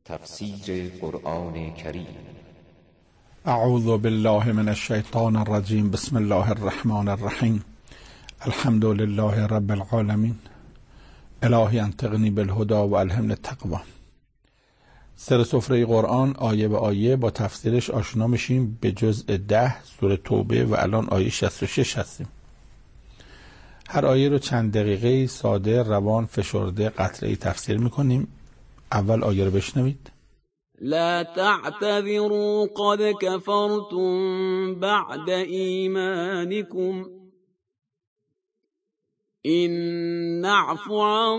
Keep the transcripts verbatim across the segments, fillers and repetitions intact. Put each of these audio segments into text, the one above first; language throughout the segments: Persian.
تفسیر قرآن کریم. اعوذ بالله من الشیطان الرجیم. بسم الله الرحمن الرحیم. الحمد لله رب العالمین. الهی انطقنی بالهدى و الهمنی التقوی. سر سفره قرآن آیه به آیه با تفسیرش آشنا میشیم. به جزء ده سوره توبه و الان آیه شصت و شش هستیم. هر آیه رو چند دقیقه ساده، روان، فشرده، قطعه‌ای تفسیر میکنیم. اول آیه رو بشنوید. لا تعتذروا قد كفرتم بعد ایمانكم إن نعف عن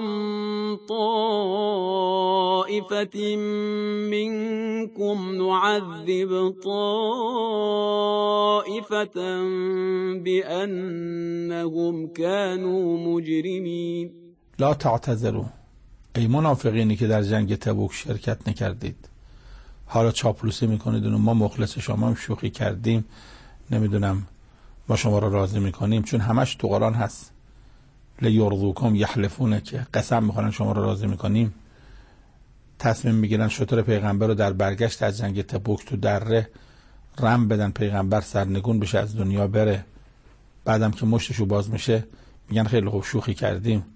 طائفة منكم نعذب طائفة بأنهم كانوا مجرمين. لا تعتذروا، ای منافقینی که در جنگ تبوک شرکت نکردید، حالا چاپلوسی میکنید و ما مخلص شما هم شوخی کردیم، نمیدونم ما شما را راضی میکنیم، چون همش تو قرآن هست. لیرضوکم یحلفونه، که قسم میخورن شما را راضی میکنیم. تصمیم میگیرن شتر پیغمبر رو در برگشت از جنگ تبوک تو دره رم بدن، پیغمبر سرنگون بشه، از دنیا بره. بعدم که مشتشو باز میشه میگن خیلی خوب شوخی کردیم.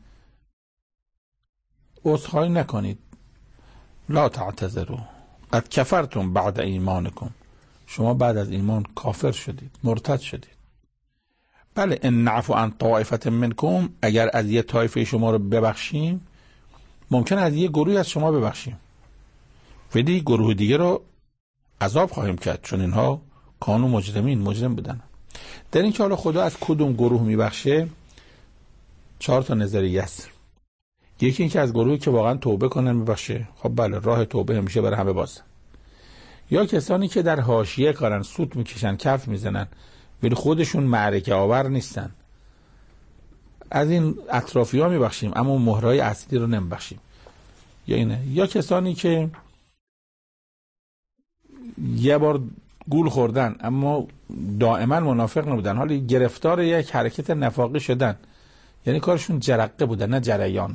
عذرخواهی نکنید. لا تعتذروا قد کفرتم بعد ایمانکم، شما بعد از ایمان کافر شدید، مرتد شدید. بله، ان نعفو عن طائفة منکم، اگر از یه طایفه شما رو ببخشیم ممکن از یه گروهی از شما ببخشیم، ولی گروه دیگه رو عذاب خواهیم کرد، چون اینها کانوا مجرمین، مجرم بودن. در این که حالا خدا از کدوم گروه میبخشه چهار تا نظریه است. یکی این که از گروهی که واقعا توبه کنن میبخشه. خب بله، راه توبه همیشه برای همه باز. یا کسانی که در حاشیه کارن، سوت میکشن، کف میزنن، ولی خودشون معرکه آور نیستن، از این اطرافی ها میبخشیم اما مهرای اصلی رو نمیبخشیم. یا اینه. یا کسانی که یه بار گول خوردن اما دائما منافق نبودن، حالی گرفتار یک حرکت نفاقی شدن، یعنی کارشون جرقه بودن نه جریان،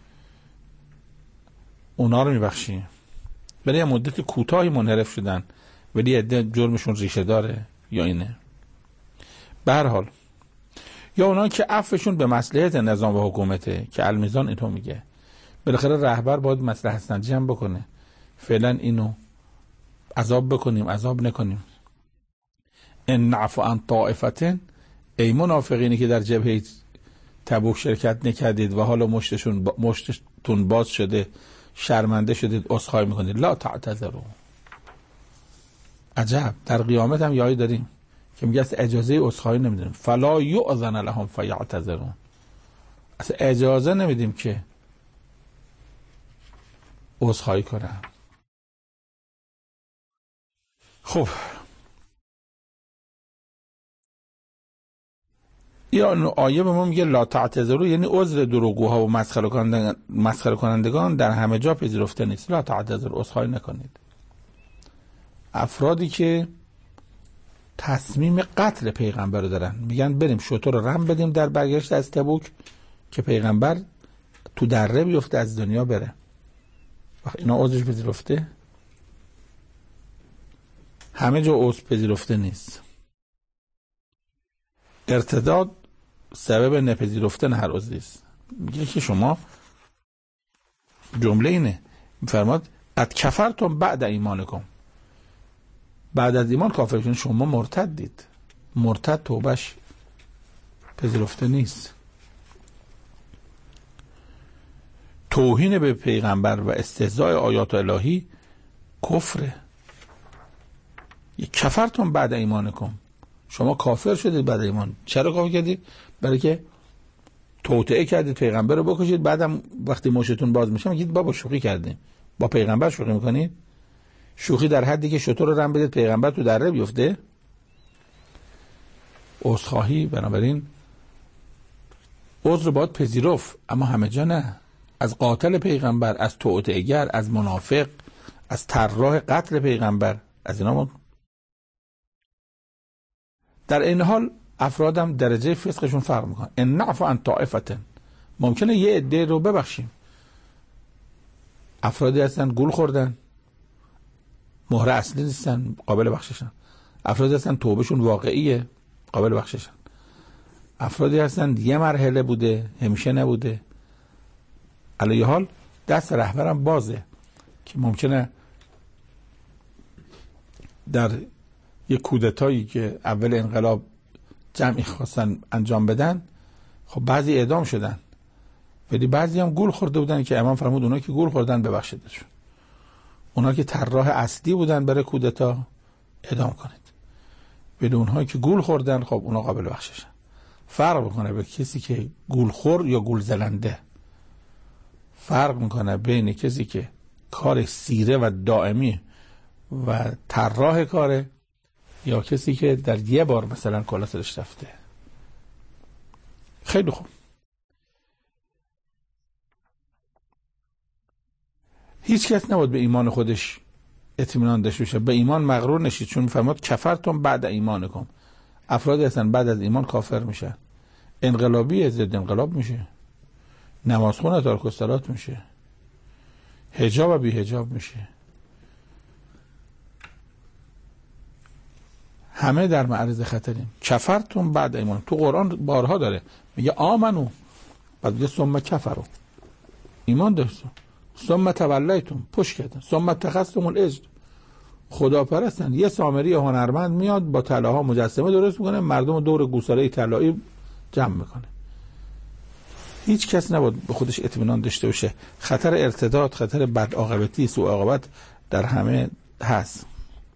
اونا رو میبخشیم. برای یه مدت کوتاهی منحرف شدن ولی عده جرمشون ریشه داره. یا اینه. به هر حال، یا اونا که عفوشون به مصلحت نظام و حکومته، که المیزان اینو میگه بالاخره رهبر باید مصلحت سنجی هم بکنه. فعلا اینو عذاب بکنیم، عذاب نکنیم. ان نعفو عن طائفة، ای منافقینی که در جبهه تبوک شرکت نکردید و حالا مشتشون با مشتتون باز شده، شرمنده شدید، عذرخواهی میکنید. لا تعتذروا. عجب، در قیامت هم یایی داریم که میگه اصلا اجازه عذرخواهی نمیدیم. فلا یؤذن لهم فیعتذرون، اصلا اجازه نمیدیم که عذرخواهی کنن. خب، یا آیه به ما میگه لا تعتذروا، یعنی عذر دروغگوها و مسخره کنندگان مسخره کنندگان در همه جا پذیرفته نیست. لا تعتذروا، عذرخواهی نکنید. افرادی که تصمیم قتل پیغمبر رو دارن، میگن بریم شتر رو رم بدیم در برگشت از تبوک که پیغمبر تو دره بیفته، از دنیا بره. وقت اینا عذرش پذیرفته؟ همه جا عذر پذیرفته نیست. ارتداد سبب نپذیرفتن هر عذری است. میگه که شما، جمله اینه، میفرماد قد کفرتم بعد ایمانکم، بعد از ایمان کافر شدید، شما مرتدید. مرتد توبهش پذیرفته نیست. توهین به پیغمبر و استهزاء آیات الهی کفره. کفرتم بعد ایمانکم، شما کافر شدید بعد ایمان. چرا کافر کردید؟ برای که توطئه کردید، پیغمبر رو بکشید، بعدم وقتی مشتتون باز میشه میگید بابا شوخی کردیم. با پیغمبر شوخی میکنید؟ شوخی در حدی که شتر رو رم بدید پیغمبر تو دره بیفته؟ عذرخواهی، بنابراین عذر باید پذیرفت، اما همه جا نه. از قاتل پیغمبر، از توطئه‌گر، از منافق، از طراح قتل پیغمبر، از اینا ما. در این حال افرادم درجه فسقشون فرق میکنه. ان نعفو عن طائفة، ممکنه یه عده رو ببخشیم. افرادی هستن گول خوردن، مهره اصلی نیستن، قابل بخششن. افرادی هستن توبهشون واقعیه، قابل بخششن. افرادی هستن یه مرحله بوده، همیشه نبوده. علیه حال دست رهبرم بازه که ممکنه در یک کودتایی که اول انقلاب جمعی خواستن انجام بدن، خب بعضی اعدام شدن، ولی بعضی هم گول خورده بودن که امام فرمود اونا که گول خوردن ببخشیدشون. اونا که طراح اصلی بودن برای کودتا اعدام کنید، ولی اونهایی که گول خوردن خب اونا قابل بخششن. فرق میکنه به کسی که گول خور یا گول زلنده. فرق میکنه بین کسی که کار سیره و دائمی و طراح کاره یا کسی که در یه بار مثلا کلا سرش رفته. خیلی خوب. هیچ کس نباید به ایمان خودش اطمینان داشته باشه، به ایمان مغرور نشید، چون فرمود کفرتم بعد ایمانکم. افرادی هستن بعد از ایمان کافر میشن، انقلابی ضد انقلاب میشه، نمازخون تارک الصلاة میشه، حجاب و بی حجاب میشه، همه در معرض خطریم. کفرتم بعد ایمان، تو قرآن بارها داره میگه آمنو، بعد میگه ثم کفروا، ایمان داشتن ثم تولیتم، پشت کردن، ثم اتخذتم العجل، خدا پرستن. یه سامری هنرمند میاد با طلاها مجسمه درست میکنه، مردم دور گوساله طلایی جمع میکنه. هیچ کس نباید به خودش اطمینان داشته باشه. خطر ارتداد، خطر بدعاقبتی، سوء عاقبت در همه هست.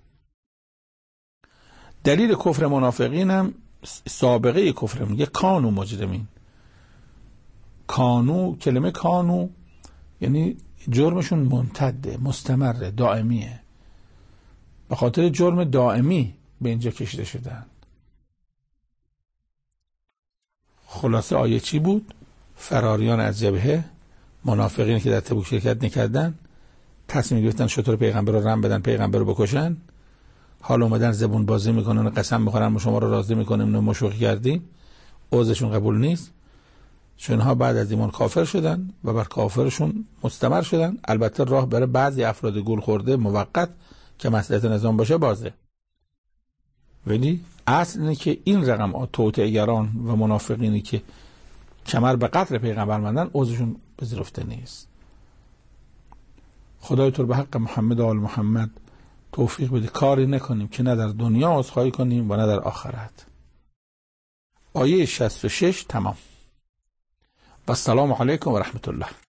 دلیل کفر منافقین هم سابقه کفر، میگه کانو مجرمین. کانو، کلمه کانو یعنی جرمشون ممتده، مستمره، دائمیه. به خاطر جرم دائمی به اینجا کشیده شدن. خلاصه آیه چی بود؟ فراریان از جبهه، منافقینی که در تبوک شرکت نکردن، تصمیم گرفتن شطور پیغمبر رو رم بدن، پیغمبر رو بکشن. حالا اومدن زبون بازی میکنن و قسم میخورن ما شما رو راضی میکنیم و مشوق کردیم. عوضشون قبول نیست، چون اینها بعد از ایمان کافر شدن و بر کافرشون مستمر شدن. البته راه برای بعضی افراد گول خورده موقت که مصلحت نظام باشه بازه، ولی اصل اینه که این رقم توطئه‌گران و منافقینی که کمر به قتل پیغمبر مندن عوضشون پذیرفته نیست. خدای تو به حق محمد و آل محمد توفیق بده کاری نکنیم که نه در دنیا عذرخواهی کنیم و نه در آخرت. آیه شصت و شش تمام. و السلام علیکم و رحمت الله.